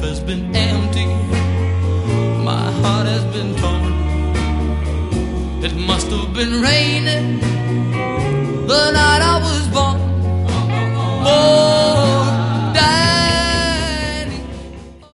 has been empty, my heart has been torn. It must have been raining